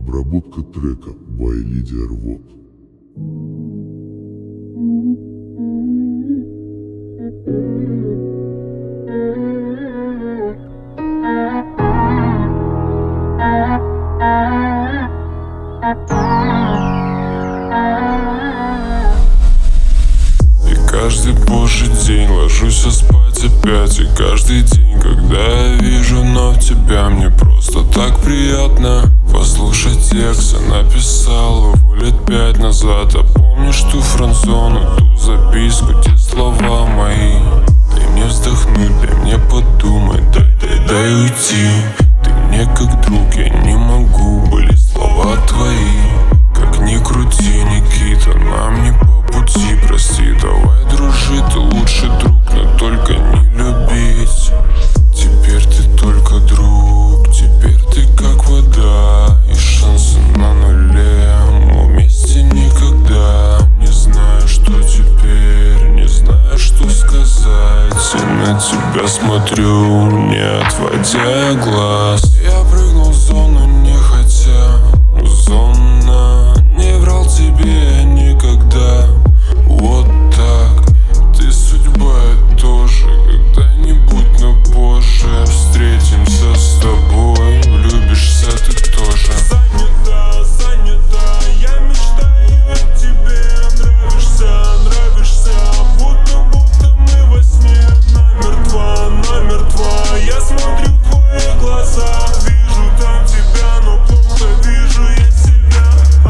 Обработка трека by Lydia Rvot. Каждый божий день ложусь спать опять. И каждый день, когда я вижу вновь тебя, мне просто так приятно послушать текст. Я написал его лет 5 назад. А помнишь ту френдзону, ту записку, те слова мои? Дай мне вздохнуть, дай мне подумать, дай уйти. Ты мне как друг, я не могу, были слова твои. Как ни крути, Никита, нам не по пути, прости. Давай дружить, ты лучший друг, но только не любить. Теперь ты только друг, теперь ты как вода, и шансы на нуле. Мы вместе никогда. Не знаю, что теперь, не знаю, что сказать. И на тебя смотрю, не отводя глаз. Я прыгнул в зону нехотя, зона. Не врал тебе никогда. Вот так, ты судьба, я тоже. Когда-нибудь, но позже встретимся с тобой. Влюбишься ты тоже. Занята, я мечтаю о тебе. Нравишься, будто мы во сне. Намертва, я смотрю в твои глаза. Вижу там тебя, но плохо вижу я себя.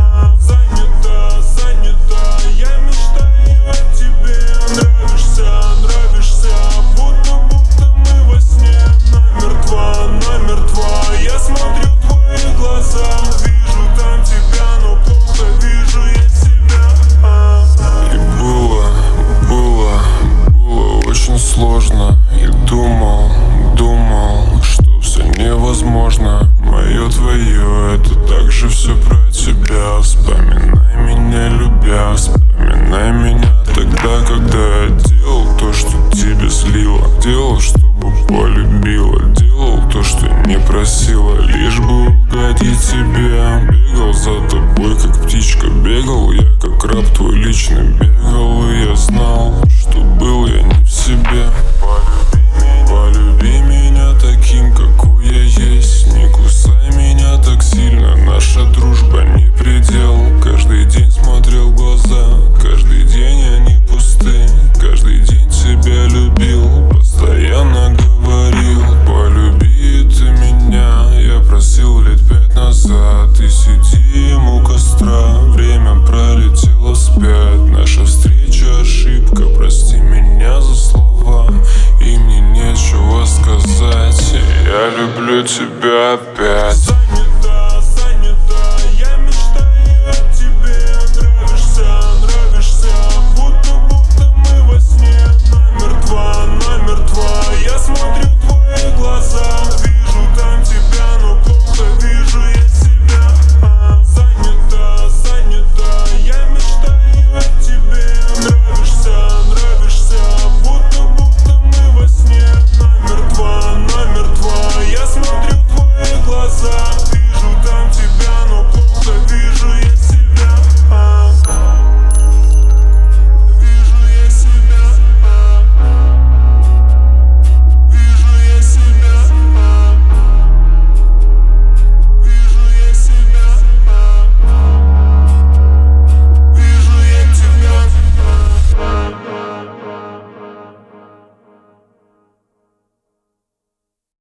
Занята, я мечтаю о тебе. Нравишься, будто мы во сне. Намертва, я смотрю в твои глаза. Вижу там тебя, но плохо вижу я себя. И было очень сложно. И думал, что все невозможно. Мое, твое, это также все про тебя. Вспоминай меня, любя, вспоминай меня тогда, когда я делал то, что тебе слило. Делал, чтобы полюбила, делал то, что не просила, лишь бы угодить тебе. Бегал за тобой, как птичка, бегал я, как раб твой личный. Бегал, и я знал, что был я не в себе. Полюби меня таким, какой я есть. Не кусай меня так сильно, наша дружба не предел. Каждый день смотрел в глаза, каждый день они пусты. Каждый день тебя любил, постоянно говорил: полюби ты меня. Я просил лет 5 назад, и сидим у костра. Время пролетело вспять, наша встреча ошибка. Прости меня за слова, и мне нечего сказать. Я люблю тебя опять.